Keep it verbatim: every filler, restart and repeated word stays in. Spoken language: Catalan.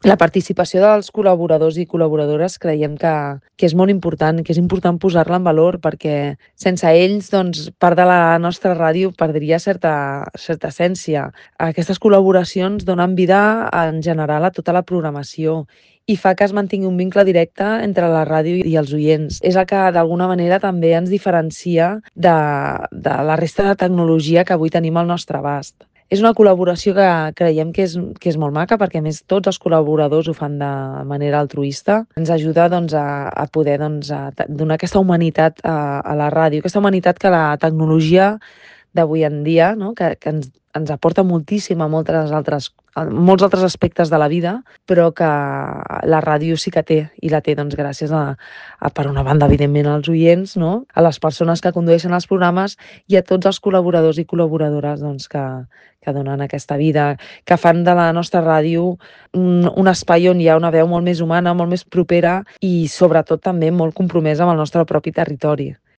La participació dels col·laboradors i col·laboradores creiem que que és molt important, que és important posar-la en valor, perquè sense ells, doncs, part de la nostra ràdio perdria certa certa essència. Aquestes col·laboracions donen vida, en general, a tota la programació i fa que es mantingui un vincle directe entre la ràdio i els oients. És el que, d'alguna manera, també ens diferencia de de la resta de tecnologia que avui tenim al nostre abast. És una col·laboració que creiem que és que és molt maca, perquè a més tots els col·laboradors ho fan de manera altruista. Ens ajuda, doncs, a a poder, doncs, a donar aquesta humanitat a a la ràdio, aquesta humanitat que la tecnologia d'avui en dia, no?, que que ens ens aporta moltíssim a moltes altres a molts altres aspectes de la vida, però que la ràdio sí que té, i la té, doncs, gràcies a a per una banda, evidentment, als oients, no?, a les persones que condueixen els programes i a tots els col·laboradors i col·laboradores, doncs, que que donen aquesta vida, que fan de la nostra ràdio un un espai on hi ha una veu molt més humana, molt més propera i, sobretot, també molt compromesa amb el nostre propi territori.